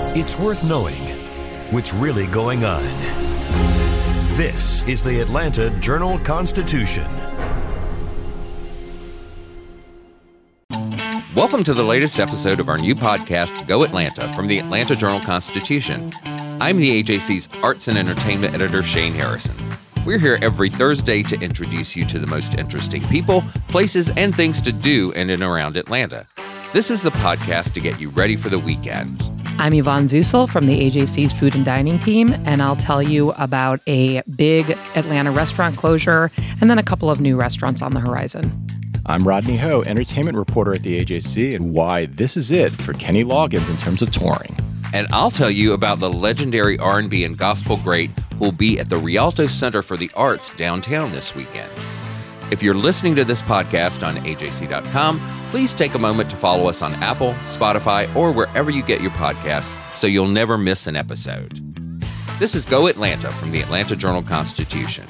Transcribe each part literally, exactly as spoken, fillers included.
It's worth knowing what's really going on. This is the Atlanta Journal-Constitution. Welcome to the latest episode of our new podcast, Go Atlanta, from the Atlanta Journal-Constitution. I'm the A J C's Arts and Entertainment Editor, Shane Harrison. We're here every Thursday to introduce you to the most interesting people, places, and things to do in and around Atlanta. This is the podcast to get you ready for the weekend. I'm Yvonne Zusel from the A J C's Food and Dining team, and I'll tell you about a big Atlanta restaurant closure and then a couple of new restaurants on the horizon. I'm Rodney Ho, entertainment reporter at the A J C, and why this is it for Kenny Loggins in terms of touring. And I'll tell you about the legendary R and B and gospel great who will be at the Rialto Center for the Arts downtown this weekend. If you're listening to this podcast on A J C dot com, please take a moment to follow us on Apple, Spotify, or wherever you get your podcasts so you'll never miss an episode. This is Go Atlanta from the Atlanta Journal-Constitution.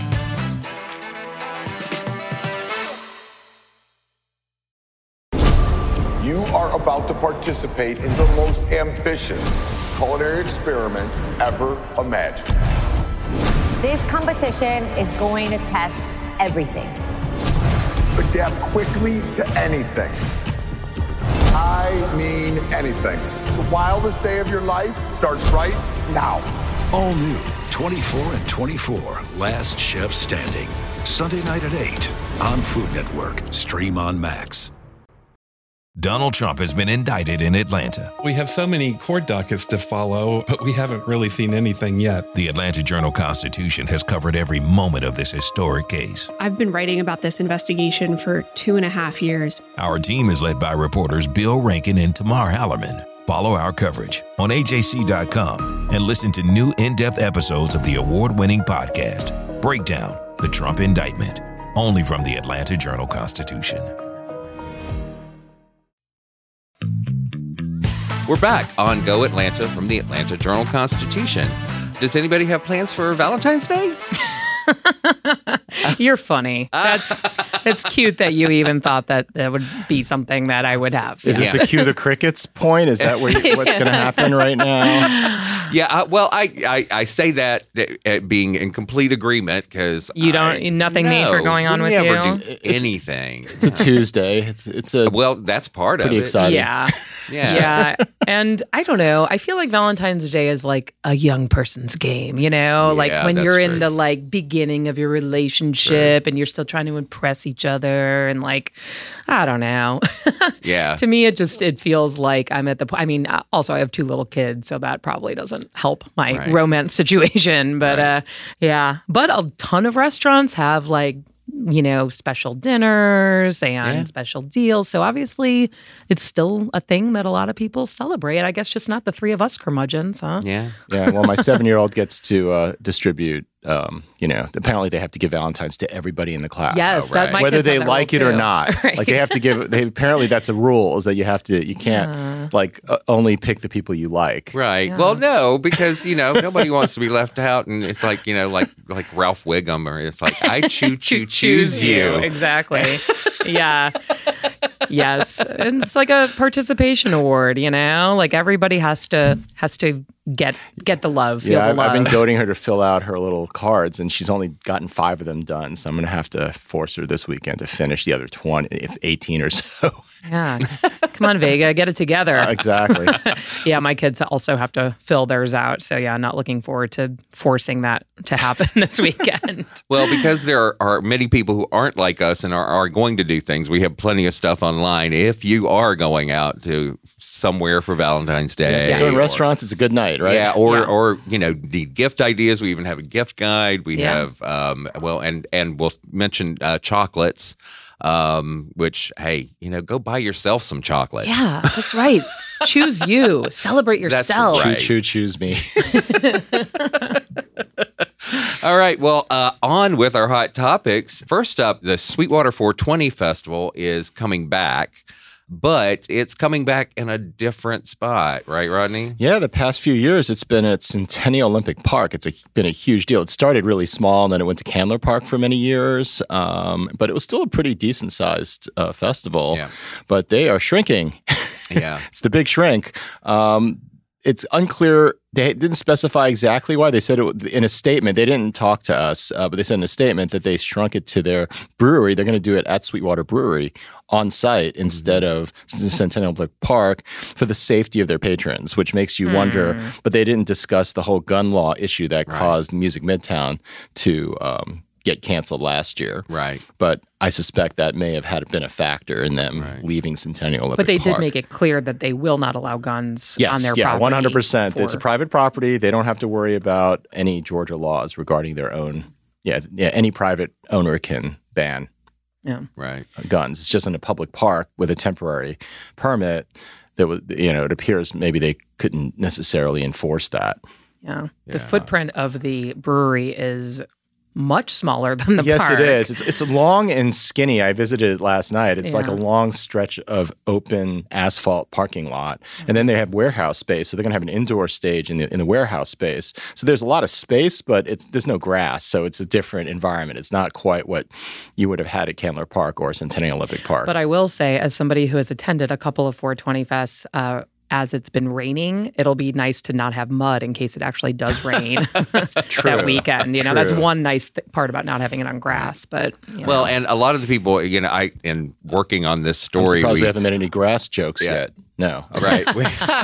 You are about to participate in the most ambitious culinary experiment ever imagined. This competition is going to test everything. Adapt quickly to anything. I mean anything. The wildest day of your life starts right now. All new, twenty-four and twenty-four, Last Chef Standing. Sunday night at eight on Food Network. Stream on Max. Donald Trump has been indicted in Atlanta. We have so many court dockets to follow, but we haven't really seen anything yet. The Atlanta Journal-Constitution has covered every moment of this historic case. I've been writing about this investigation for two and a half years. Our team is led by reporters Bill Rankin and Tamar Hallerman. Follow our coverage on A J C dot com and listen to new in-depth episodes of the award-winning podcast, Breakdown, the Trump Indictment, only from the Atlanta Journal-Constitution. We're back on Go Atlanta from the Atlanta Journal-Constitution. Does anybody have plans for Valentine's Day? You're funny. That's it's cute that you even thought that that would be something that I would have. Is Yeah. this the cue the crickets point? Is that where you, what's going to happen right now? Yeah, uh, well, I, I I say that uh, being in complete agreement because You don't- nothing major going on with never you? do anything. It's a Tuesday. It's it's a Well, that's part pretty of it. exciting. Yeah. Yeah. Yeah. And I don't know. I feel like Valentine's Day is like a young person's game, you know? Like Yeah, when that's you're true. in the like beginning of your relationship and you're still trying to impress each other and like, I don't know. Yeah. To me, it just, it feels like I'm at the point. I mean, uh, also I have two little kids, so that probably doesn't help my Right. romance situation. But Right. uh, yeah, but a ton of restaurants have like, you know, special dinners and Yeah. special deals. So obviously it's still a thing that a lot of people celebrate. I guess just not the three of us curmudgeons, huh? Yeah. Yeah, well, my seven-year-old gets to uh, distribute, um, you know, apparently they have to give Valentine's to everybody in the class. Yes, Oh, that right. my Whether kids they have that like rule it or too. not. Right. Like they have to give, they apparently that's a rule is that you have to, you can't Yeah. like uh, only pick the people you like. Right. Yeah. Well, no, because you know nobody wants to be left out, and it's like you know, like like Ralph Wiggum, or it's like I choo choo choose you. Exactly. Yeah. Yes. And it's like a participation award, you know? Like everybody has to has to get get the love, feel Yeah, the I've, love. I've been goading her to fill out her little cards, and she's only gotten five of them done. So I'm going to have to force her this weekend to finish the other twenty, if eighteen or so. Yeah. Come on, Vega, get it together. Exactly. Yeah, my kids also have to fill theirs out. So yeah, not looking forward to forcing that to happen this weekend. Well, because there are, are many people who aren't like us and are, are going to do things, we have plenty of stuff online. If you are going out to somewhere for Valentine's Day, So in or- restaurants, it's a good night, right? Yeah, or Yeah. or you know, need gift ideas. We even have a gift guide. We Yeah. have um, well, and and we'll mention uh, chocolates. Um, which hey, you know, go buy yourself some chocolate. Yeah, that's right. Choose you. Celebrate That's yourself. right. Choo choo choose me. All right. Well, uh, on with our hot topics. First up, the Sweetwater four twenty Festival is coming back. But it's coming back in a different spot, right, Rodney? Yeah, the past few years, it's been at Centennial Olympic Park. It's a, been a huge deal. It started really small, and then it went to Candler Park for many years. Um, but it was still a pretty decent-sized uh, festival. Yeah. But they are shrinking. Yeah. It's the big shrink. Um, it's unclear. They didn't specify exactly why. They said it in a statement. They didn't talk to us, uh, but they said in a statement that they shrunk it to their brewery. They're going to do it at Sweetwater Brewery on site instead of Centennial Park for the safety of their patrons, which makes you mm. wonder. But they didn't discuss the whole gun law issue that right. caused Music Midtown to um, get canceled last year. Right. But I suspect that may have had been a factor in them right. leaving Centennial Olympic Park. But they Park. did make it clear that they will not allow guns yes, on their yeah, property. Yeah, one hundred percent. For... It's a private property. They don't have to worry about any Georgia laws regarding their own. Yeah, yeah. Any private owner can ban yeah. right. guns. It's just in a public park with a temporary permit that was, you know, it appears maybe they couldn't necessarily enforce that. Yeah. yeah. The footprint of the brewery is much smaller than the yes, park. Yes, it is. It's it's long and skinny. I visited it last night. It's yeah. like a long stretch of open asphalt parking lot. Mm-hmm. And then they have warehouse space. So they're going to have an indoor stage in the in the warehouse space. So there's a lot of space, but it's there's no grass. So it's a different environment. It's not quite what you would have had at Candler Park or Centennial Olympic Park. But I will say, as somebody who has attended a couple of four twenty Fests, uh, as it's been raining, it'll be nice to not have mud in case it actually does rain that weekend. You know, True. That's one nice th- part about not having it on grass. But you know. Well, and a lot of the people, you know, I in working on this story, I'm surprised we, we haven't made any grass jokes yeah. yet. No, right. we,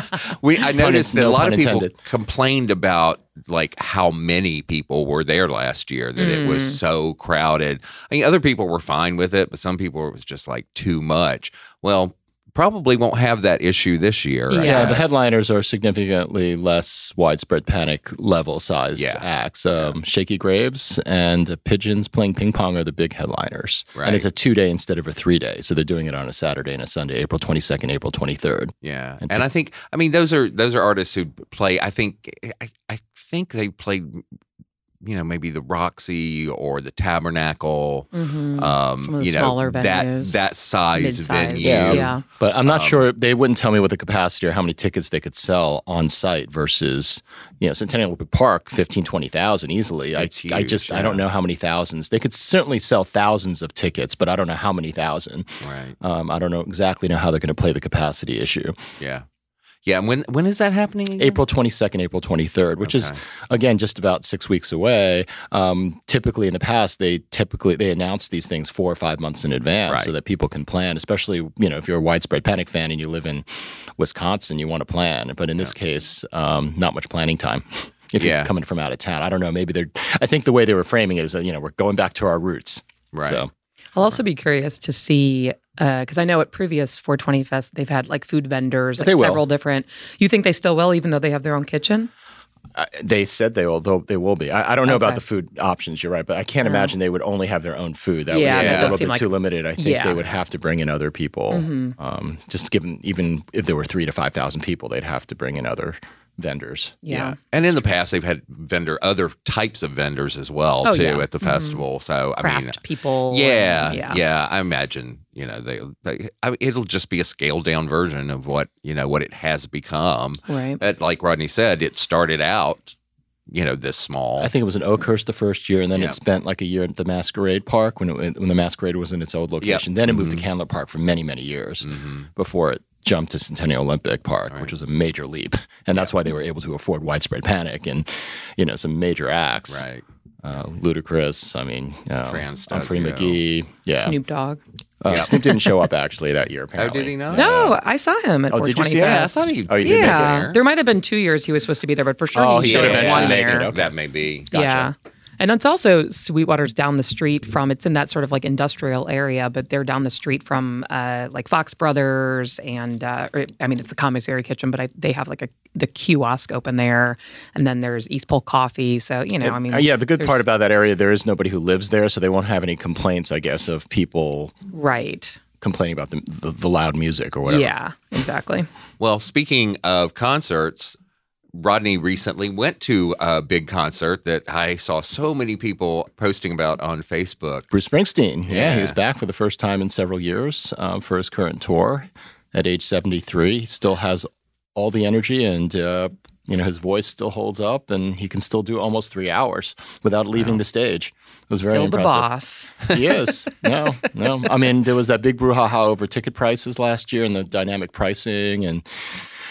we I noticed that no a lot pun of people intended. complained about like how many people were there last year, that Mm. it was so crowded. I mean, other people were fine with it, but some people it was just like too much. Well, probably won't have that issue this year. Yeah, Yeah, the headliners are significantly less widespread panic level sized Yeah. acts. Um, Shaky Graves and uh, Pigeons playing ping pong are the big headliners. Right. And it's a two day instead of a three day. So they're doing it on a Saturday and a Sunday, April twenty-second, April twenty-third. Yeah, And and to- I think I mean those are those are artists who play. I think I, I think they played, you know, maybe the Roxy or the Tabernacle. Mhm. Um, Some of the you know, smaller that venues. that size Mid-size. venue. Yeah. Yeah. But I'm not Um, sure, they wouldn't tell me what the capacity or how many tickets they could sell on site versus, you know, Centennial Olympic Park, fifteen, twenty thousand easily. I, It's I huge, just, I yeah. don't know how many thousands. They could certainly sell thousands of tickets, but I don't know how many thousand. Right. Um, I don't know exactly know how they're going to play the capacity issue. Yeah. Yeah. And when when is that happening again? April twenty-second, April twenty-third, which is, Okay. again, just about six weeks away. Um, typically in the past, they typically, they announce these things four or five months in advance Right. so that people can plan, especially, you know, if you're a widespread panic fan and you live in Wisconsin, you want to plan. But in this case, um, not much planning time. If Yeah. you're coming from out of town, I don't know. Maybe they're, I think the way they were framing it is that, you know, we're going back to our roots. Right. So, I'll also be curious to see, because I know at previous four twenty Fest, they've had like food vendors, like They will. several different. You think they still will, even though they have their own kitchen? Uh, they said they will. They'll, they will be. I, I don't know about Okay. the food options. You're right, but I can't Yeah. imagine they would only have their own food. That Yeah, would seem that a does little seem bit like- too limited. I think Yeah. they would have to bring in other people. Mhm. Um, just given, even if there were three to five thousand people, they'd have to bring in other vendors. Yeah. And in the past, they've had vendor other types of vendors as well Oh, too yeah. at the festival. So I Craft mean, people. yeah, and- yeah, yeah. I imagine you know they, they I mean, it'll just be a scaled down version of what you know what it has become. Right. But like Rodney said, it started out you know this small. I think it was in Oakhurst the first year, and then Yeah. it spent like a year at the Masquerade Park when it, when the Masquerade was in its old location. Then it moved Mm-hmm. to Candler Park for many, many years before it jumped to Centennial Olympic Park, which was a major leap. And that's why they were able to afford widespread panic and, you know, some major acts. Right. Uh, Ludacris, I mean, uh, Franz Humphrey Stasio. McGee. Yeah. Snoop Dogg. Uh, Yeah. Snoop didn't show up actually that year, Oh, apparently. did he not? No, I saw him at Oh, four did you twenty see him? Yeah, I Fest. thought he. Oh, you did make it. Yeah, there. there might have been two years he was supposed to be there, but for sure Oh, he he showed did up eventually one make it, year. okay. That may be. Yeah. And it's also Sweetwater's down the street from, it's in that sort of like industrial area, but they're down the street from uh, like Fox Brothers and, uh, or, I mean, it's the commissary kitchen, but I, they have like a the kiosk open there. And then there's East Pole Coffee. So, you know, I mean. Uh, yeah, the good part there's- about that area, there is nobody who lives there, so they won't have any complaints, I guess, of people Right. complaining about the, the, the loud music or whatever. Yeah, exactly. Well, speaking of concerts, Rodney recently went to a big concert that I saw so many people posting about on Facebook. Bruce Springsteen, yeah, Yeah. he was back for the first time in several years um, for his current tour at age seventy-three. He still has all the energy and, uh, you know, his voice still holds up and he can still do almost three hours without leaving the stage. It was very Still the impressive. boss. He is. No, no. I mean, there was that big brouhaha over ticket prices last year and the dynamic pricing and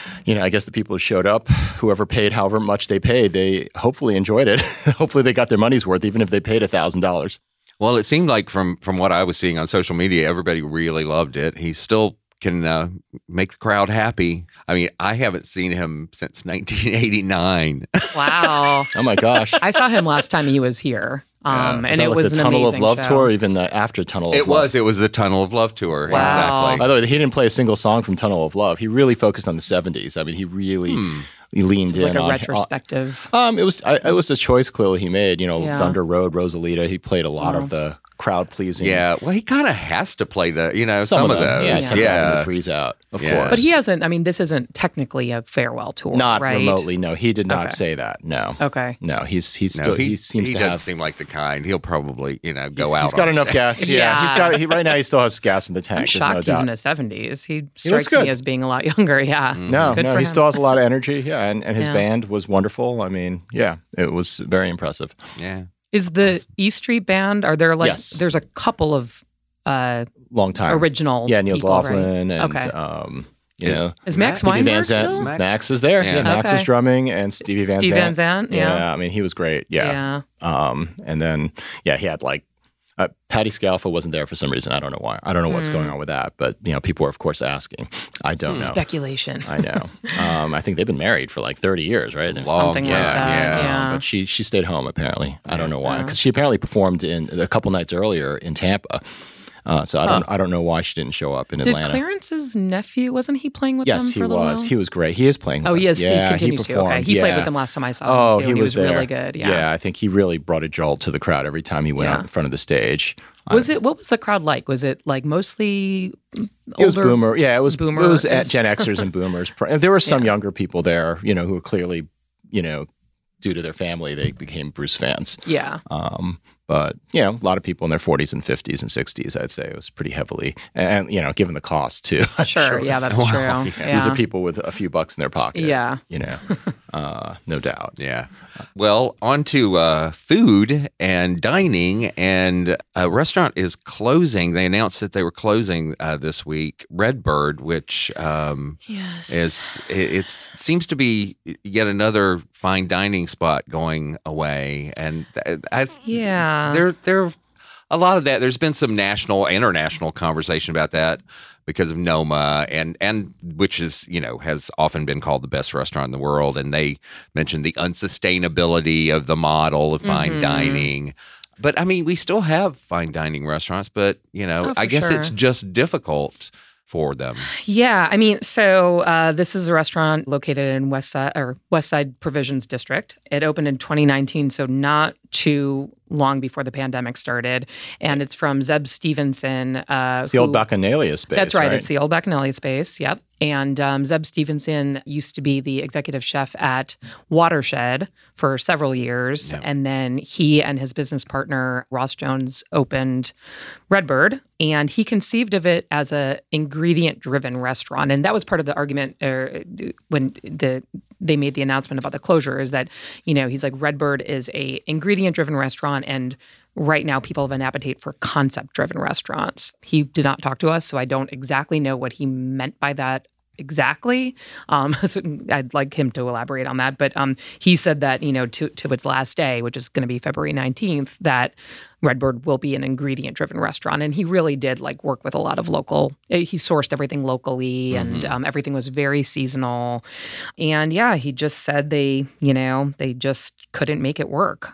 you know, I guess the people who showed up, whoever paid however much they paid, they hopefully enjoyed it. Hopefully they got their money's worth, even if they paid one thousand dollars. Well, it seemed like from from what I was seeing on social media, everybody really loved it. He still can uh, make the crowd happy. I mean, I haven't seen him since nineteen eighty-nine. Wow. Oh my gosh. I saw him last time he was here. Um, Was and that it like was the an Tunnel of amazing Love show. tour, or even the after Tunnel of It Love? was. It was the Tunnel of Love tour. Wow. Exactly. By the way, he didn't play a single song from Tunnel of Love. He really focused on the seventies. I mean, he really Hmm. he leaned This is in like a on retrospective. Um, it was I, it was a choice clearly he made. You know, Yeah. Thunder Road, Rosalita. He played a lot Oh. of the crowd pleasing. Yeah. Well, he kind of has to play the, you know, some, some, of them. those. Yeah, Yeah. Tuck Off and Freeze Out, of Yeah. course. But he hasn't, I mean, this isn't technically a farewell tour, not right? remotely. No, he did not Okay. say that. No. Okay. No, he's he's No, still he, he, seems he to doesn't have. seem like the kind. He'll probably, you know, go he's, out. He's got on enough stage. gas. Yeah, Yeah. he's got. He, right now, he still has gas in the tank. I'm There's shocked no he's doubt. in his seventies. He looks strikes good. me as being a lot younger. Yeah. No, Good no, for he him. still has a lot of energy. Yeah, and, and his Yeah. band was wonderful. I mean, yeah, it was very impressive. Yeah. Is the E Street Band, are there like, Yes. there's a couple of uh, Long time. original Yeah, Niels people, right? Laughlin and Okay. um, you Is- know, Is Max Stevie Van Weinberg Zandt. still? Max? Max is there. Yeah. Yeah, Max Okay. was drumming and Stevie Van Steve Zandt. Van Zandt, yeah. I mean, he was great. Yeah. Yeah. Um, and then yeah, he had like uh, Patty Scalfa wasn't there for some reason. I don't know why. I don't know what's Hmm. going on with that. But you know, people were of course asking. I don't know. Speculation. I know. Um, I think they've been married for like thirty years, right? Long Something like time, that. yeah. Yeah. But she she stayed home apparently. I don't know why because she apparently performed in a couple nights earlier in Tampa. Uh, so I don't I don't know why she didn't show up in Did Atlanta. Clarence's nephew, wasn't he playing with Yes, them he for a little was. while? He was great. He is playing with Oh, them. he is. Yeah, he continues to. Okay. performed. He played Yeah. with them last time I saw Oh, him, too. he, and he was there. really good. Yeah. I think he really brought a jolt to the crowd every time he went Yeah. out in front of the stage. Was it, what was the crowd like? Was it like mostly older? It was boomer. Yeah, it was boomer It was at is- Gen Xers and boomers. There were some Yeah. younger people there, you know, who were clearly, you know, due to their family, they became Bruce fans. Yeah. Um, but you know, a lot of people in their forties and fifties and sixties, I'd say it was pretty heavily, and you know, given the cost too. I'm Sure. it Yeah, was- that's true. Yeah. These are people with a few bucks in their pocket. Yeah. you know, uh, no doubt. Yeah. Well, on to uh, food and dining, and a restaurant is closing. They announced that they were closing uh, this week. Redbird, which um, Yes. is it it's, seems to be yet another fine dining spot going away, and I, I Yeah. there there a lot of that. There's been some national, international conversation about that because of Noma, and and which is, you know, has often been called the best restaurant in the world, and they mentioned the unsustainability of the model of fine Mm-hmm. dining. But I mean, we still have fine dining restaurants, but you know, Oh, for I guess sure. it's just difficult for them. Yeah, I mean, so uh, this is a restaurant located in West Side or West Side Provisions District. It opened in twenty nineteen, so not too long before the pandemic started, and it's from Zeb Stevenson. Uh, It's the old who- Bacchanalia space. That's right. It's the old Bacchanalia space. Yep. And um, Zeb Stevenson used to be the executive chef at Watershed for several years. Yeah. And then he and his business partner, Ross Jones, opened Redbird. And he conceived of it as a ingredient-driven restaurant. And that was part of the argument uh, when the they made the announcement about the closure is that, you know, he's like, Redbird is a ingredient-driven restaurant, and right now people have an appetite for concept-driven restaurants. He did not talk to us, so I don't exactly know what he meant by that exactly. Um, so I'd like him to elaborate on that. But um, he said that, you know, to, to its last day, which is going to be February nineteenth, that Redbird will be an ingredient-driven restaurant. And he really did like work with a lot of local, he sourced everything locally and Mm-hmm. um, everything was very seasonal. And yeah, he just said they, you know, they just couldn't make it work.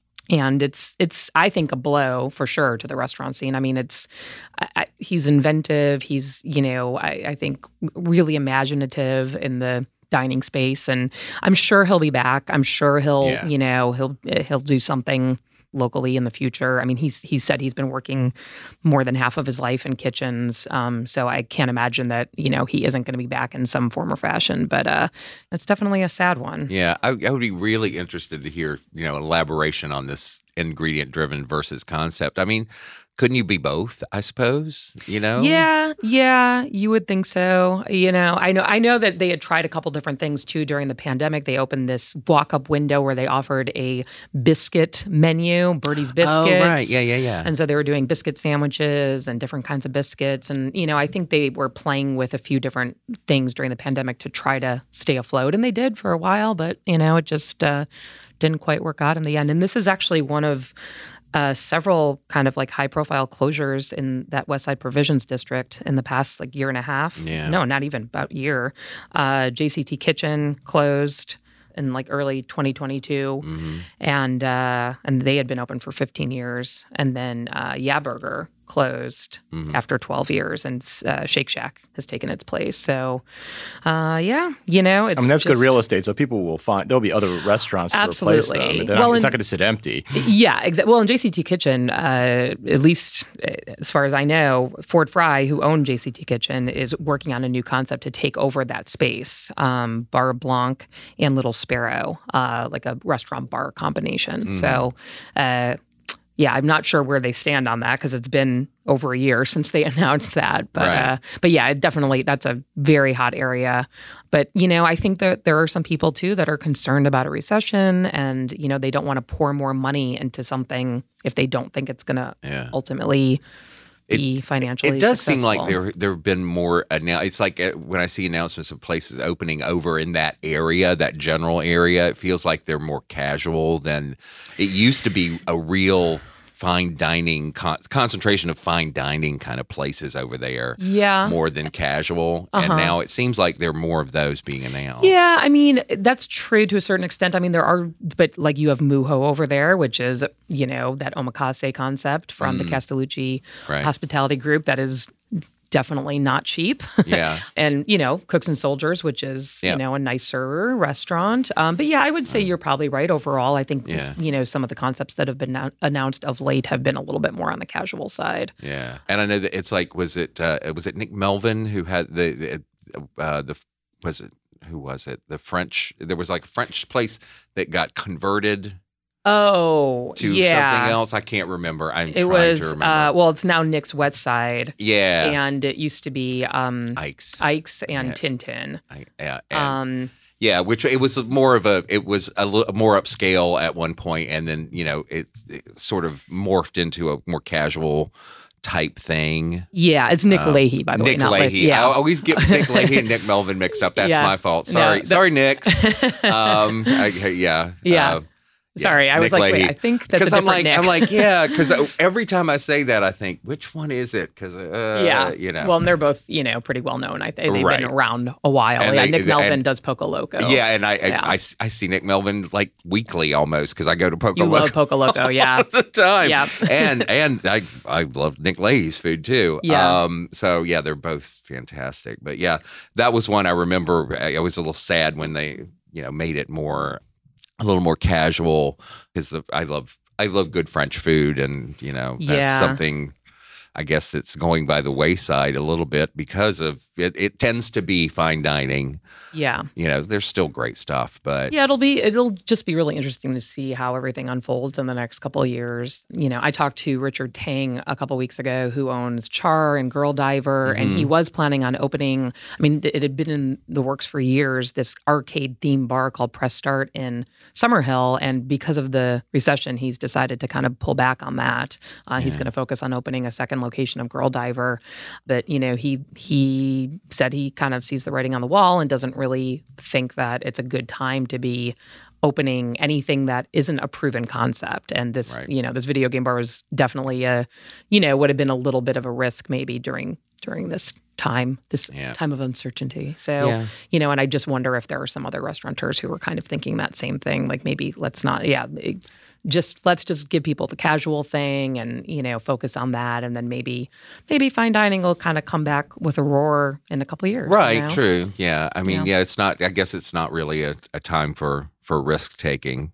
And it's, it's I think, a blow for sure to the restaurant scene. I mean, it's, I, I, he's inventive. He's, you know, I, I think really imaginative in the dining space. And I'm sure he'll be back. I'm sure he'll, Yeah. you know, he'll, he'll do something locally in the future. I mean, he's he said he's been working more than half of his life in kitchens. Um, so I can't imagine that, you know, he isn't going to be back in some form or fashion. But uh, it's definitely a sad one. Yeah, I, I would be really interested to hear, you know, elaboration on this ingredient-driven versus concept. I mean, couldn't you be both, I suppose, you know? Yeah, yeah, you would think so. You know, I know I know that they had tried a couple different things too during the pandemic. They opened this walk-up window where they offered a biscuit menu, Birdie's Biscuits. Oh, right. Yeah, yeah, yeah. And so they were doing biscuit sandwiches and different kinds of biscuits. And, you know, I think they were playing with a few different things during the pandemic to try to stay afloat. And they did for a while, but, you know, it just uh, didn't quite work out in the end. And this is actually one of Uh, several kind of like high profile closures in that West Side Provisions District in the past like year and a half. Yeah. No, not even about year. Uh, J C T Kitchen closed in like early twenty twenty-two. Mm-hmm. And uh, and they had been open for fifteen years. And then uh, Yeah Burger closed mm-hmm. after twelve years, and uh, Shake Shack has taken its place. So, uh, yeah, you know, it's I mean, that's just, good real estate. So people will find there'll be other restaurants to Absolutely. replace them. They're Well, not, it's and- not going to sit empty. Yeah, exactly. Well, in J C T Kitchen, uh, at least as far as I know, Ford Fry, who owned J C T Kitchen, is working on a new concept to take over that space. Um, Bar Blanc and Little Sparrow, uh, like a restaurant bar combination. Mm. So, uh, yeah, I'm not sure where they stand on that because it's been over a year since they announced that. But Right. uh, but yeah, it definitely that's a very hot area. But you know, I think that there are some people too that are concerned about a recession, and you know, they don't want to pour more money into something if they don't think it's going to Yeah. ultimately be financially. It does successful. seem like there there have been more now. It's like uh, when I see announcements of places opening over in that area, that general area, it feels like they're more casual than it used to be. A real fine dining con- concentration of fine dining kind of places over there, Yeah. more than casual. Uh-huh. And now it seems like there are more of those being announced. Yeah, I mean, that's true to a certain extent. I mean, there are, but like you have Muho over there, which is, you know, that omakase concept from the Castellucci Right. Hospitality Group that is definitely not cheap. Yeah. And, you know, Cooks and Soldiers, which is, Yeah. you know, a nicer restaurant. Um, but yeah, I would say you're probably right overall. I think, this, Yeah. you know, some of the concepts that have been now- announced of late have been a little bit more on the casual side. Yeah, and I know that it's like, was it uh, was it Nick Melvin who had the the, uh, the was it who was it the French? There was like a French place that got converted Oh, to yeah. something else. I can't remember. I'm It trying was, to remember. uh, well, it's now Nick's West Side. yeah, And it used to be um, Ike's. Ike's and Yeah. Tintin. I, yeah, and, Um, yeah, which it was more of a it was a little more upscale at one point, and then you know it, it sort of morphed into a more casual type thing. yeah, it's Nick Um, Leahy, by the way. Nick not Leahy. Leahy. I Yeah. always get Nick Leahy and Nick Melvin mixed up. That's Yeah. my fault. No, Sorry, that- sorry, Nicks. Um, I, yeah, Yeah. uh, Sorry, I Nick was like, Leahy. wait, I think that's a Because I'm different like, Nick. I'm like, yeah, because every time I say that, I think, which one is it? Because, uh, yeah, you know, Well, and they're both, you know, pretty well known. I think they've Right. been around a while. And yeah, they- Nick Melvin and- does Poco Loco. yeah, and I, I, Yeah. I, I see Nick Melvin like weekly almost because I go to Poco you Loco love Poco Loco, yeah. all the time. Yeah. and and I I love Nick Leahy's food too. Yeah. Um. So yeah, they're both fantastic. But yeah, that was one I remember. I, I was a little sad when they you know made it more a little more casual because the I love I love good French food, and you know that's Yeah. something. I guess that's going by the wayside a little bit because of it. It tends to be fine dining. Yeah. You know, there's still great stuff, but Yeah, it'll be it'll just be really interesting to see how everything unfolds in the next couple of years. You know, I talked to Richard Tang a couple weeks ago, who owns Char and Girl Diver, and he was planning on opening. I mean, it had been in the works for years. This arcade themed bar called Press Start in Summerhill, and because of the recession, he's decided to kind of pull back on that. Uh, He's going to focus on opening a second location of Girl Diver, but you know, he he said he kind of sees the writing on the wall and doesn't really think that it's a good time to be opening anything that isn't a proven concept. And this, Right. you know, this video game bar was definitely a, you know, would have been a little bit of a risk maybe during during this time, this Yeah. time of uncertainty. So, Yeah. you know, and I just wonder if there are some other restaurateurs who were kind of thinking that same thing. Like maybe let's not, yeah, it- just let's just give people the casual thing and, you know, focus on that. And then maybe, maybe fine dining will kind of come back with a roar in a couple of years. you right, know? true. Yeah. I mean, Yeah. yeah, it's not, I guess it's not really a, a time for, for risk taking.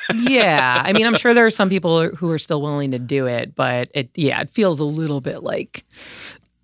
Yeah. I mean, I'm sure there are some people who are still willing to do it, but it, yeah, it feels a little bit like,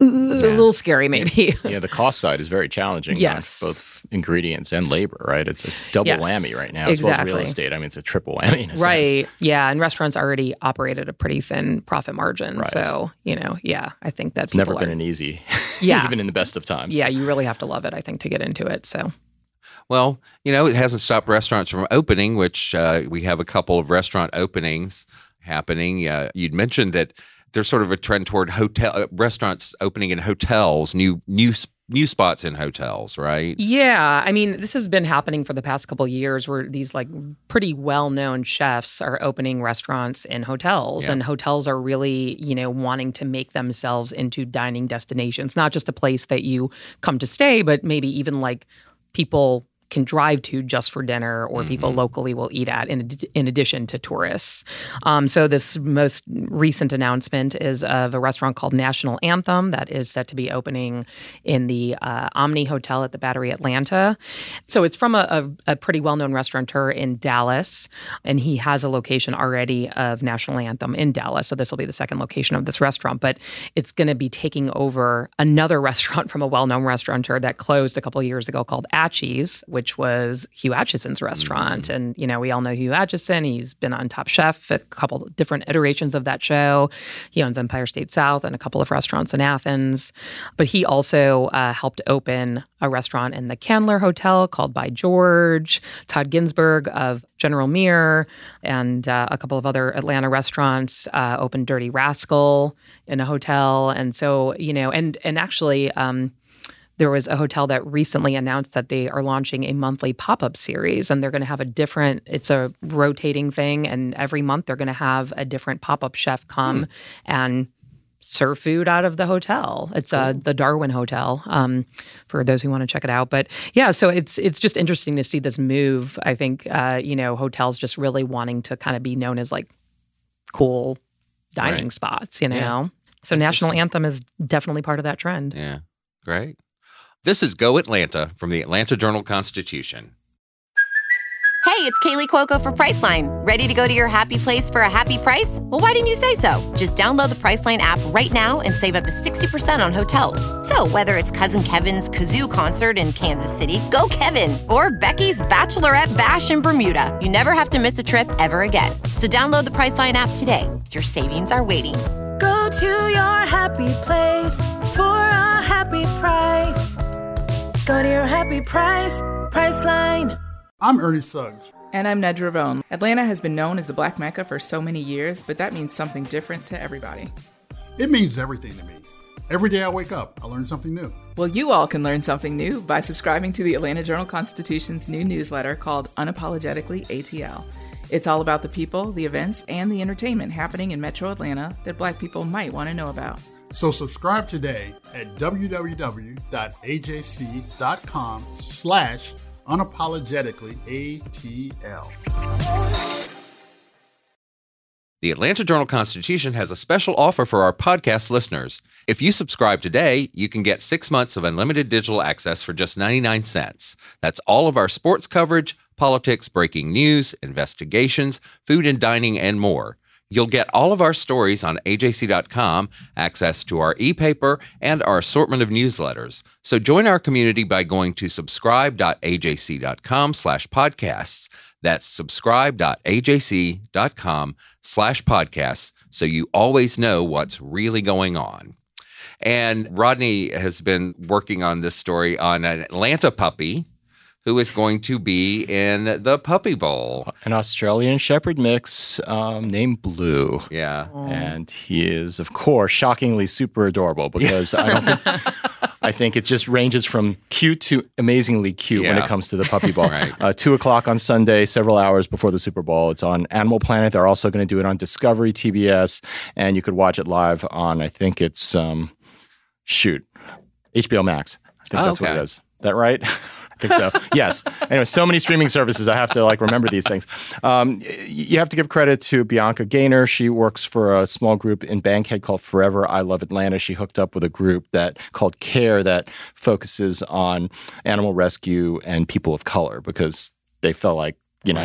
uh, a little scary, maybe. Yeah, the cost side is very challenging. Yes. On both ingredients and labor, right? It's a double Yes, whammy right now. As well as real exactly. estate. I mean, it's a triple whammy in a Right. sense. Yeah. And restaurants already operate at a pretty thin profit margin. Right. So, you know, yeah, I think that's It's never been an easy, Yeah. even in the best of times. Yeah, you really have to love it, I think, to get into it. So, Well, you know, it hasn't stopped restaurants from opening, which uh, we have a couple of restaurant openings happening. Uh, you'd mentioned that there's sort of a trend toward hotel uh, restaurants opening in hotels, new new new spots in hotels, right? yeah, I mean, this has been happening for the past couple of years where these like pretty well-known chefs are opening restaurants in hotels, Yeah. and hotels are really, you know, wanting to make themselves into dining destinations, not just a place that you come to stay, but maybe even like people can drive to just for dinner, or mm-hmm. people locally will eat at in, ad- in addition to tourists. Um, so this most recent announcement is of a restaurant called National Anthem that is set to be opening in the uh, Omni Hotel at the Battery Atlanta. So it's from a, a, a pretty well-known restaurateur in Dallas, and he has a location already of National Anthem in Dallas. So this will be the second location of this restaurant, but it's going to be taking over another restaurant from a well-known restaurateur that closed a couple of years ago called Atchie's, which which was Hugh Atchison's restaurant. Mm-hmm. And, you know, we all know Hugh Atchison. He's been on Top Chef, a couple different iterations of that show. He owns Empire State South and a couple of restaurants in Athens. But he also uh, helped open a restaurant in the Candler Hotel called By George. Todd Ginsburg of General Mir and uh, a couple of other Atlanta restaurants uh, opened Dirty Rascal in a hotel. And so, you know, and, and actually... Um, There was a hotel that recently announced that they are launching a monthly pop-up series, and they're going to have a different, it's a rotating thing, and every month they're going to have a different pop-up chef come mm. and serve food out of the hotel. It's uh, the Darwin Hotel, um, for those who want to check it out. But yeah, so it's it's just interesting to see this move. I think, uh, you know, hotels just really wanting to kind of be known as like cool dining right. spots, you know? Yeah. So National Anthem is definitely part of that trend. Yeah, great. This is Go Atlanta from the Atlanta Journal-Constitution. Hey, it's Kaylee Cuoco for Priceline. Ready to go to your happy place for a happy price? Well, why didn't you say so? Just download the Priceline app right now and save up to sixty percent on hotels. So whether it's Cousin Kevin's Kazoo Concert in Kansas City, go Kevin, or Becky's Bachelorette Bash in Bermuda, you never have to miss a trip ever again. So download the Priceline app today. Your savings are waiting. Go to your happy place for a happy price. Go to your happy price, Priceline. I'm Ernie Suggs. And I'm Nedra Ravone. Atlanta has been known as the Black Mecca for so many years, but that means something different to everybody. It means everything to me. Every day I wake up, I learn something new. Well, you all can learn something new by subscribing to the Atlanta Journal-Constitution's new newsletter called Unapologetically A T L. It's all about the people, the events, and the entertainment happening in Metro Atlanta that Black people might want to know about. So subscribe today at www.ajc.com slash unapologetically ATL. The Atlanta Journal-Constitution has a special offer for our podcast listeners. If you subscribe today, you can get six months of unlimited digital access for just ninety-nine cents. That's all of our sports coverage, politics, breaking news, investigations, food and dining, and more. You'll get all of our stories on A J C dot com, access to our e-paper, and our assortment of newsletters. So join our community by going to subscribe.ajc.com slash podcasts. That's subscribe.ajc.com slash podcasts, so you always know what's really going on. And Rodney has been working on this story on an Atlanta puppy who is going to be in the Puppy Bowl. An Australian Shepherd mix um, named Blue. Yeah. And he is, of course, shockingly super adorable because I don't think... I think it just ranges from cute to amazingly cute yeah. when it comes to the Puppy Bowl. Right. uh, two o'clock on Sunday, several hours before the Super Bowl. It's on Animal Planet. They're also going to do it on Discovery, T B S, and you could watch it live on, I think it's, um, shoot, H B O Max. I think oh, that's okay. what it is. Is that right? I think so. Yes. Anyway, so many streaming services. I have to like remember these things. Um, you have to give credit to Bianca Gaynor. She works for a small group in Bankhead called Forever I Love Atlanta. She hooked up with a group that called CARE that focuses on animal rescue and people of color because they felt like, you know, I think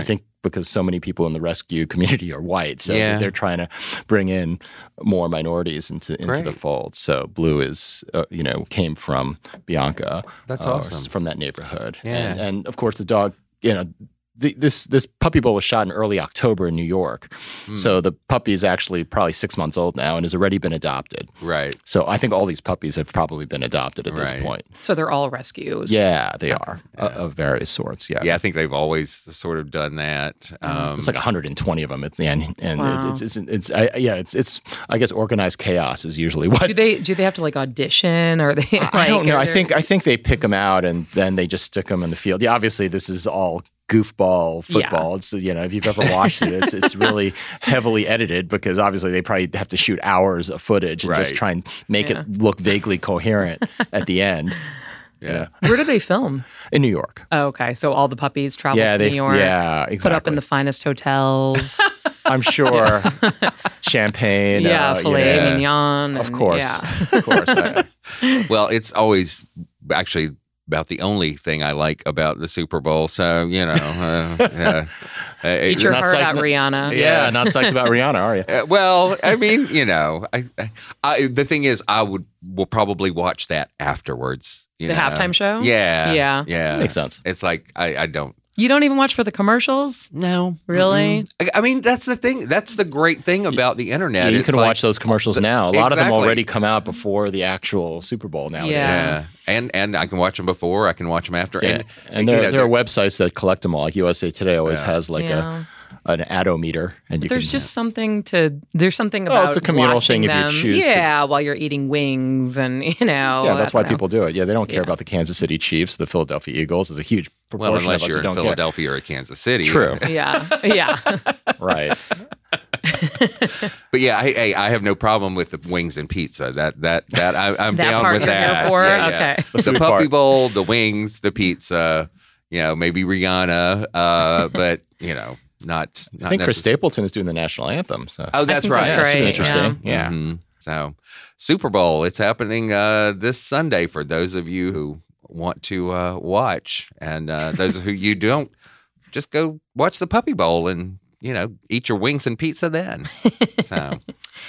because so many people in the rescue community are white. So Yeah. they're trying to bring in more minorities into into Great. the fold. So Blue is, uh, you know, came from Bianca. That's uh, awesome. From that neighborhood. Yeah. And, and of course, the dog, you know, the, this this puppy bowl was shot in early October in New York. Hmm. So the puppy is actually probably six months old now and has already been adopted. Right. So I think all these puppies have probably been adopted at Right. this point. So they're all rescues. Yeah, they are uh, of various sorts. Yeah, Yeah, I think they've always sort of done that. Um, it's like one hundred twenty of them at the end, and Wow. it's it's it's, it's I, yeah, it's it's I guess organized chaos is usually what. Do they do they have to like audition or they? Like, I don't know. are I there- think I think they pick them out and then they just stick them in the field. Yeah, obviously this is all goofball football. It's you know if you've ever watched it, it's it's really heavily edited because obviously they probably have to shoot hours of footage and just Right. try and make Yeah. it look vaguely coherent at the end. yeah. Where do they film? In New York. Oh, okay, so all the puppies travel Yeah, to they New York. yeah Put up exactly. in the finest hotels. I'm sure champagne. yeah, uh, you filet know, mignon. Of and- course, Yeah. of course. I- Well, it's always actually about the only thing I like about the Super Bowl. So, you know, uh, yeah. Uh, Eat your Not heart psyched- out, Rihanna. yeah, Yeah. not psyched about Rihanna, are you? Uh, well, I mean, you know, I, I, I, the thing is, I would will probably watch that afterwards. You The know? halftime show? Yeah, Yeah. yeah, Makes sense. It's like I, I don't. You don't even watch for the commercials? No, Really? I, I mean, that's the thing. That's the great thing about the internet. Yeah, you It's can like- watch those commercials now. A lot of them Exactly. already come out before the actual Super Bowl nowadays. Yeah. Yeah, and and I can watch them before. I can watch them after. Yeah. And, And you there, know, there are they're- websites that collect them all. Like U S A Today always Yeah. has like Yeah. a an adometer, and you There's can, just something to. There's something Oh, about. it's a communal watching thing if you them, choose to- Yeah, while you're eating wings, and you know. yeah, that's I why don't know. people do it. Yeah, they don't care Yeah. about the Kansas City Chiefs, the Philadelphia Eagles. There's a huge proportion well, unless of us you're who in don't Philadelphia or Kansas City. True. Yeah, yeah. care. Right. But yeah, I, I I have no problem with the wings and pizza. That that that I, I'm That down part with you're here that. for? Yeah, yeah. Okay. The, The food puppy part. bowl, the wings, the pizza. You know, maybe Rihanna. Uh, but you know, not. not I think Chris necess- Stapleton is doing the national anthem. So Oh, that's think right. that's yeah, it should be right, interesting. Yeah. Mhm. So, Super Bowl, it's happening uh, this Sunday for those of you who want to uh, watch. And uh, those who you don't, just go watch the Puppy Bowl and, you know, eat your wings and pizza then. So,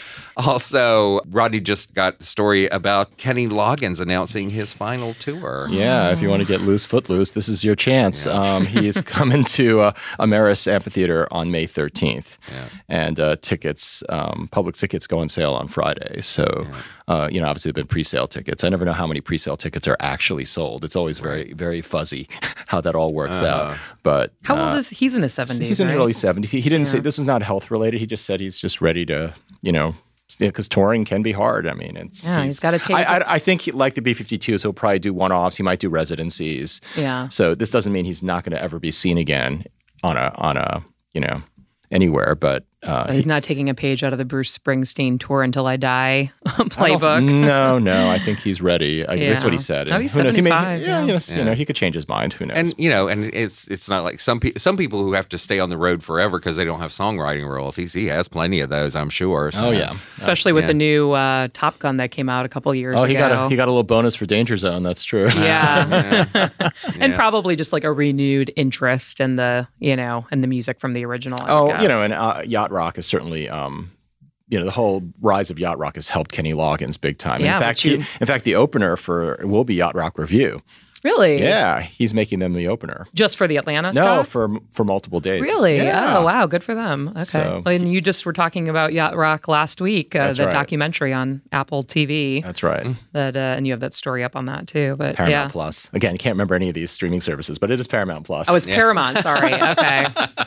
also, Rodney just got a story about Kenny Loggins announcing his final tour. Yeah, if you want to get loose, footloose, this is your chance. Um, he is coming to uh, Ameris Amphitheater on May thirteenth, Yeah. and uh, tickets, um, public tickets, go on sale on Friday. So, uh, you know, obviously, there have been pre-sale tickets. I never know how many pre-sale tickets are actually sold. It's always very, very fuzzy how that all works Uh-huh. out. But How uh, old is he's in his seventies? He's in his right? early seventies. He, he didn't say Yeah. this was not health related. He just said he's just ready to, you know. Because touring can be hard. I mean, it's Yeah, he's gotta take I, it- I, I think he, like the B fifty-twos, he'll probably do one-offs. He might do residencies. Yeah. So this doesn't mean he's not going to ever be seen again on a on a you know anywhere. But uh, So he's not taking a page out of the Bruce Springsteen Tour Until I Die I don't- playbook. No, no. I think he's ready. I, That's what he Yeah. said. Oh, And he's who knows? He may- seventy-five, yeah, yeah. You, know, Yeah. you know, he could change his mind. Who knows? And you know, and it's it's not like some people some people who have to stay on the road forever because they don't have songwriting royalties. He has plenty of those, I'm sure. So. oh yeah. Especially with Yeah. the new uh, Top Gun that came out a couple years Oh, ago. he got a he got a little bonus for Danger Zone. That's true. Yeah. And Yeah. probably just like a renewed interest in the, you know, in the music from the original. I Oh, guess. you know, and uh, yacht rock is certainly, um, you know, the whole rise of yacht rock has helped Kenny Loggins big time. Yeah, in fact, which he, you- in fact, the opener for will be Yacht Rock Review. Really? Yeah, he's making them the opener. Just for the Atlanta No, stuff? for for multiple dates. Really? Yeah. Oh, wow. Good for them. Okay. So- and you just were talking about Yacht Rock last week, uh, That's the right. documentary on Apple T V. That's right. That uh, and you have that story up on that too. But Paramount yeah. Plus. Again, you can't remember any of these streaming services, but it is Paramount Plus. Oh, it's Paramount. Sorry. Okay.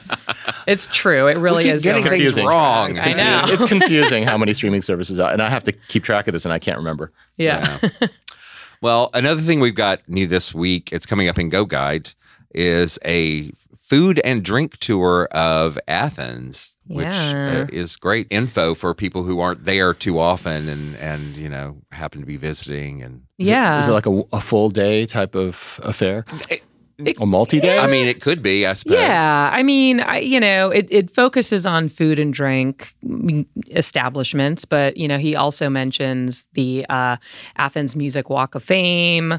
It's true. It really keep is. getting so- things confusing. wrong. It's I confusing. know. It's confusing how many streaming services are, and I have to keep track of this, and I can't remember. Yeah. Well, another thing we've got new this week, it's coming up in Go Guide, is a food and drink tour of Athens, which Yeah. uh, is great info for people who aren't there too often and, and you know, happen to be visiting. And Is yeah. It, is it like a, a full day type of affair? a multi-day? I mean, it could be, I suppose. Yeah, I mean, I, you know, it, it focuses on food and drink establishments, but, you know, he also mentions the uh, Athens Music Walk of Fame,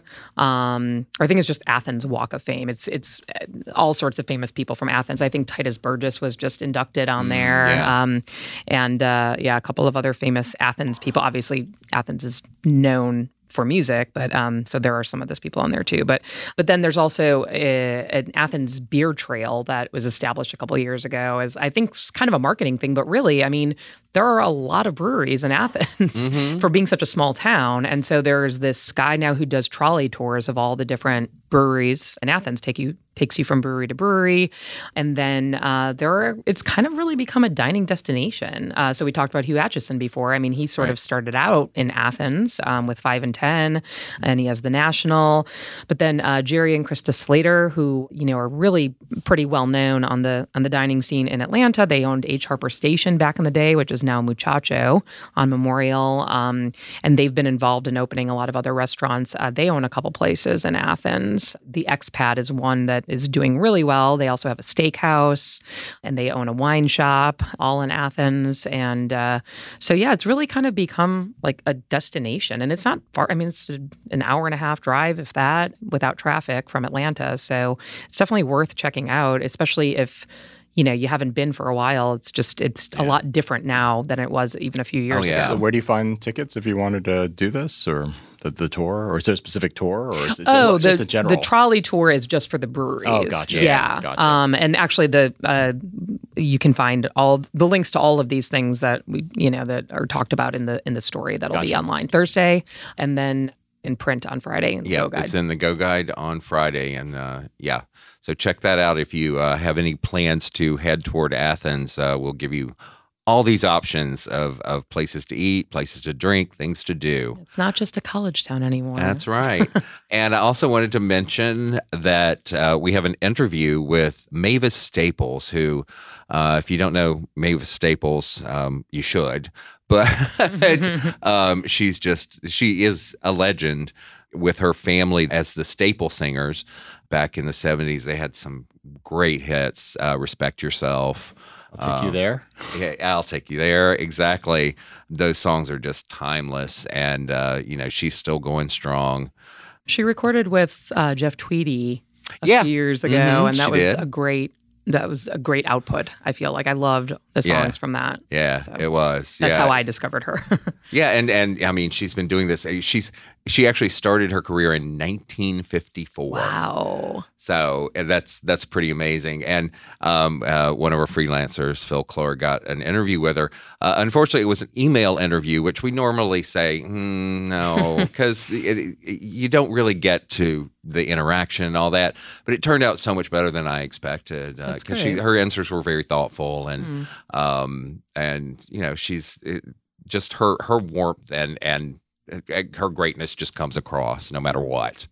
um, or I think it's just Athens Walk of Fame. It's it's all sorts of famous people from Athens. I think Titus Burgess was just inducted on there, Mm, yeah. um, and uh, yeah, a couple of other famous Athens people. Obviously, Athens is known for music, but um, so there are some of those people on there too. But but then there's also a, an Athens beer trail that was established a couple of years ago as I think kind of a marketing thing. But really, I mean, there are a lot of breweries in Athens Mm-hmm. for being such a small town, and so there's this guy now who does trolley tours of all the different breweries in Athens. Take you takes you from brewery to brewery, and then uh, there are. It's kind of really become a dining destination. Uh, so we talked about Hugh Atchison before. I mean, he sort Right. of started out in Athens um, with Five and Ten, and he has the National. But then uh, Jerry and Krista Slater, who you know are really pretty well known on the on the dining scene in Atlanta. They owned H. Harper Station back in the day, which is now Muchacho on Memorial, um, and they've been involved in opening a lot of other restaurants. Uh, they own a couple places in Athens. The Expat is one that is doing really well. They also have a steakhouse, and they own a wine shop, all in Athens. And uh, so, yeah, it's really kind of become like a destination. And it's not far. I mean, it's an hour and a half drive, if that, without traffic from Atlanta. So it's definitely worth checking out, especially if you know, you haven't been for a while. It's just, it's yeah. a lot different now than it was even a few years oh, yeah. ago. So where do you find tickets if you wanted to do this, or the, the tour, or is there a specific tour, or is it just, oh, it's the, just a general? The trolley tour is just for the breweries. Oh, gotcha. Yeah. Gotcha. Um, and actually the, uh, you can find all the links to all of these things that we, you know, that are talked about in the, in the story that'll Gotcha. be online Thursday, and then in print on Friday in the yeah, Go Guide. It's in the Go Guide on Friday. And uh, yeah, so check that out if you uh, have any plans to head toward Athens. Uh, we'll give you all these options of, of places to eat, places to drink, things to do. It's not just a college town anymore. That's right. And I also wanted to mention that uh, we have an interview with Mavis Staples, who, uh, if you don't know Mavis Staples, um, you should. But um, she's just, she is a legend with her family as the Staple Singers. Back in the seventies, they had some great hits, uh, Respect Yourself. I'll take um, you there. Yeah, I'll take you there. Exactly. Those songs are just timeless. And, uh, you know, she's still going strong. She recorded with uh, Jeff Tweedy a yeah. few years ago, mm-hmm, and that was did. a great That was a great output. I feel like I loved the songs yeah. from that. Yeah, so it was. That's yeah. how I discovered her. yeah, and and I mean, she's been doing this. She's she actually started her career in nineteen fifty-four. Wow. So that's that's pretty amazing. And um, uh, one of our freelancers, Phil Clore, got an interview with her. Uh, unfortunately, it was an email interview, which we normally say mm, no, because you don't really get to the interaction and all that. But it turned out so much better than I expected because uh, she her answers were very thoughtful and mm. um, and you know she's it, just her her warmth and and her greatness just comes across no matter what.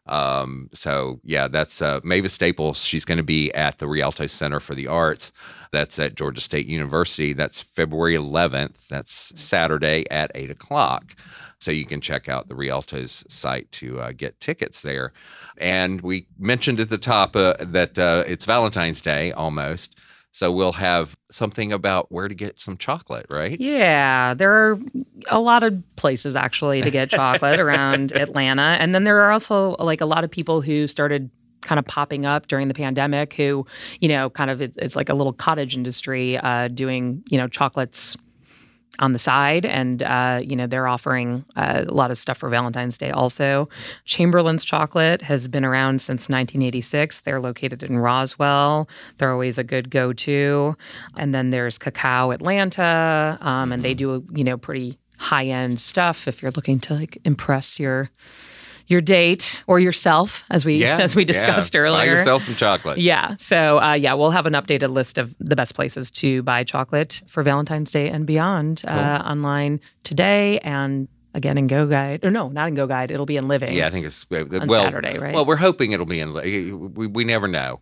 Um, so yeah, that's uh, Mavis Staples. She's going to be at the Rialto Center for the Arts. That's at Georgia State University. That's February eleventh. That's Saturday at eight o'clock. So you can check out the Rialto's site to uh, get tickets there. And we mentioned at the top uh, that uh, it's Valentine's Day almost. So we'll have something about where to get some chocolate, right? Yeah, there are a lot of places actually to get chocolate around Atlanta. And then there are also like a lot of people who started kind of popping up during the pandemic who, you know, kind of it's, it's like a little cottage industry uh, doing, you know, chocolates on the side. And, uh, you know, they're offering uh, a lot of stuff for Valentine's Day also. Chamberlain's Chocolate has been around since nineteen eighty-six. They're located in Roswell. They're always a good go-to. And then there's Cacao Atlanta, um, mm-hmm. and they do, you know, pretty high-end stuff if you're looking to, like, impress your your date or yourself, as we yeah, as we discussed yeah. earlier. Buy yourself some chocolate. Yeah. So, uh, yeah, we'll have an updated list of the best places to buy chocolate for Valentine's Day and beyond cool. uh, online today and again in Go Guide. Or no, not in Go Guide. It'll be in Living. Yeah, I think it's uh, on well, Saturday, right? Well, we're hoping it'll be in Living. We, we never know.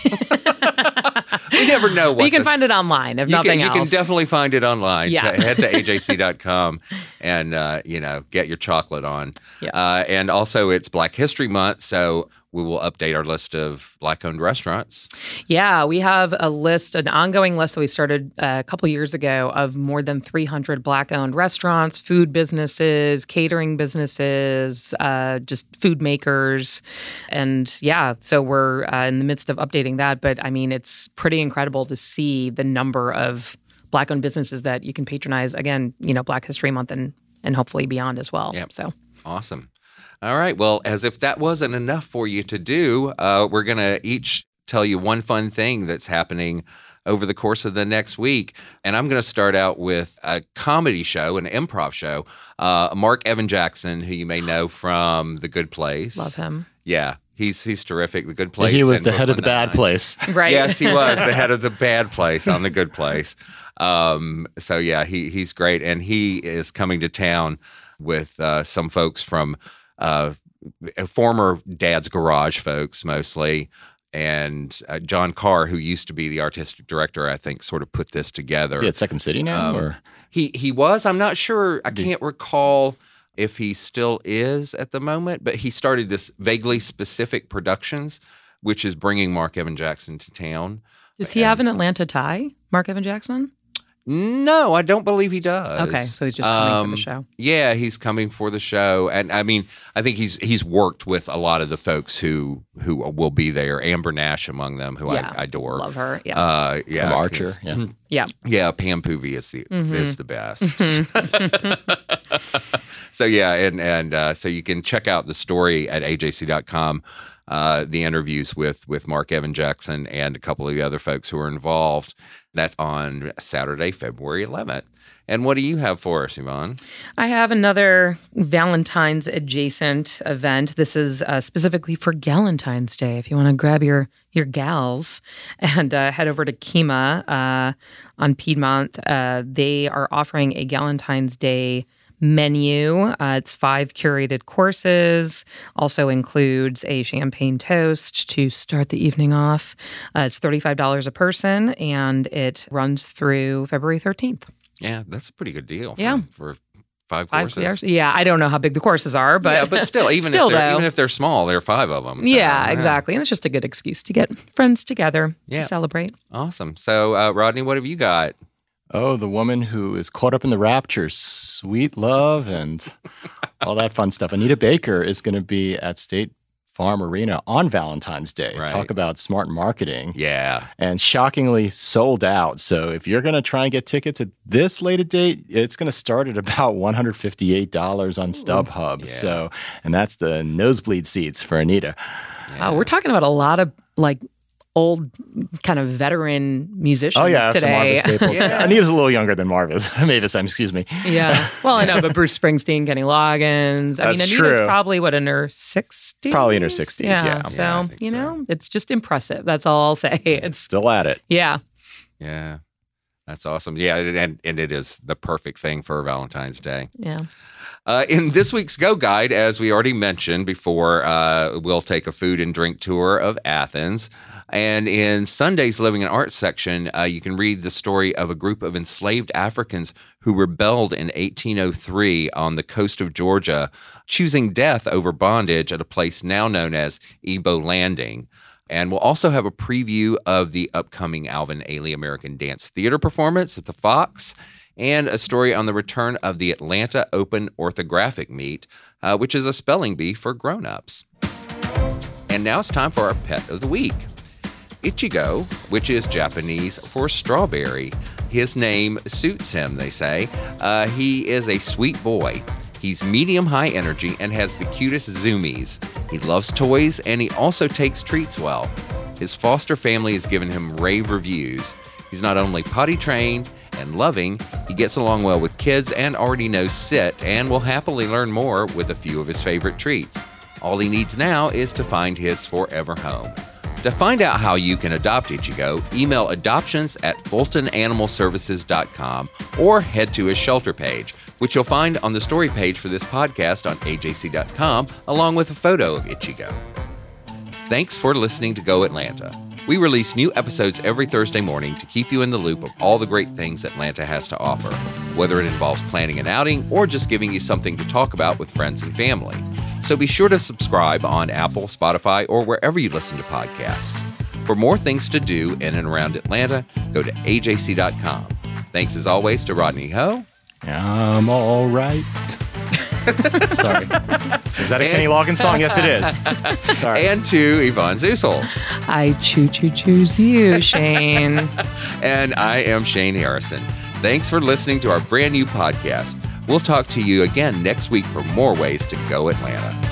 We never know what but you can this, find it online, if you nothing can, else. You can definitely find it online. Yeah. Head to A J C dot com and, uh, you know, get your chocolate on. Yeah. Uh, and also, it's Black History Month, so we will update our list of Black-owned restaurants. Yeah, we have a list, an ongoing list that we started a couple years ago of more than three hundred Black-owned restaurants, food businesses, catering businesses, uh, just food makers. And yeah, so we're uh, in the midst of updating that. But I mean, it's pretty incredible to see the number of Black-owned businesses that you can patronize. Again, you know, Black History Month and, and hopefully beyond as well. Yep. So awesome. All right. Well, as if that wasn't enough for you to do, uh, we're going to each tell you one fun thing that's happening over the course of the next week. And I'm going to start out with a comedy show, an improv show. Uh, Mark Evan Jackson, who you may know from The Good Place. Love him. Yeah. He's he's terrific. The Good Place. He was and the head of the Brooklyn bad Nine-Nine. place. Right. Yes, he was the head of the bad place on The Good Place. Um, so yeah, he he's great, and he is coming to town with uh, some folks from uh, former Dad's Garage folks, mostly, and uh, John Carr, who used to be the artistic director, I think, sort of put this together. Is he at Second City now? Um, or he he was. I'm not sure. I can't recall if he still is at the moment, but he started this Vaguely Specific Productions, which is bringing Mark Evan Jackson to town. Does he have an Atlanta tie, Mark Evan Jackson? No, I don't believe he does. Okay, so he's just coming um, for the show. Yeah, he's coming for the show, and I mean, I think he's he's worked with a lot of the folks who who will be there. Amber Nash among them, who Yeah, I, I adore. love her, yeah. uh, yeah, From Archer, 'cause- yeah. Yeah. yeah. Pam Poovey is the Mhm. is the best. So yeah, and and uh, so you can check out the story at A J C dot com. Uh, the interviews with with Mark Evan Jackson and a couple of the other folks who are involved. That's on Saturday, February eleventh. And what do you have for us, Yvonne? I have another Valentine's adjacent event. This is uh, specifically for Galentine's Day. If you want to grab your your gals and uh, head over to Kima uh, on Piedmont, uh, they are offering a Galentine's Day menu. Uh, it's five curated courses, also includes a champagne toast to start the evening off. Uh, it's thirty-five dollars a person, and it runs through February thirteenth. Yeah, that's a pretty good deal for, Yeah. for five, Five courses. courses. Yeah, I don't know how big the courses are, but yeah, but still, even still if they're though, even if they're small, there are five of them. So, yeah, exactly, and it's just a good excuse to get friends together Yeah. to celebrate. Awesome. So, uh, Rodney, what have you got? Oh, the woman who is caught up in the raptures, sweet love, and all that fun stuff. Anita Baker is going to be at State Farm Arena on Valentine's Day. Right. Talk about smart marketing. Yeah. And shockingly sold out. So if you're going to try and get tickets at this late a date, it's going to start at about one hundred fifty-eight dollars on StubHub. Yeah. So, and that's the nosebleed seats for Anita. Uh, we're talking about a lot of like old kind of veteran musicians Oh, yeah, today. some Marvis staples. Yeah. Anita's a little younger than Marvis. Mavis, I'm, excuse me. Yeah. Well, I know, but Bruce Springsteen, Kenny Loggins. I That's mean, Anita's true. probably, what, in her sixties? Probably in her sixties, yeah. So, Yeah, I think you so. know, it's just impressive. That's all I'll say. It's, Still at it. yeah. Yeah. That's awesome. Yeah, and, and it is the perfect thing for Valentine's Day. Yeah. Uh, in this week's Go Guide, as we already mentioned before, uh, we'll take a food and drink tour of Athens. And in Sunday's Living and Art section, uh, you can read the story of a group of enslaved Africans who rebelled in eighteen oh three on the coast of Georgia, choosing death over bondage at a place now known as Ebo Landing. And we'll also have a preview of the upcoming Alvin Ailey American Dance Theater performance at the Fox, and a story on the return of the Atlanta Open Orthographic Meet, uh, which is a spelling bee for grown-ups. And now it's time for our pet of the week. Ichigo, which is Japanese for strawberry. His name suits him, they say. Uh, he is a sweet boy. He's medium-high energy and has the cutest zoomies. He loves toys, and he also takes treats well. His foster family has given him rave reviews. He's not only potty trained and loving, he gets along well with kids and already knows sit and will happily learn more with a few of his favorite treats. All he needs now is to find his forever home. To find out how you can adopt Ichigo, email adoptions at fulton animal services dot com or head to his shelter page, which you'll find on the story page for this podcast on A J C dot com, along with a photo of Ichigo. Thanks for listening to Go Atlanta. We release new episodes every Thursday morning to keep you in the loop of all the great things Atlanta has to offer, whether it involves planning an outing or just giving you something to talk about with friends and family. So be sure to subscribe on Apple, Spotify, or wherever you listen to podcasts. For more things to do in and around Atlanta, go to A J C dot com. Thanks as always to Rodney Ho. I'm all right. Sorry. Is that a and, Kenny Loggins song? Yes, it is. Sorry. And to Yvonne Zusel. I choo-choo-choose you, Shane. And I am Shane Harrison. Thanks for listening to our brand new podcast. We'll talk to you again next week for more ways to go Atlanta.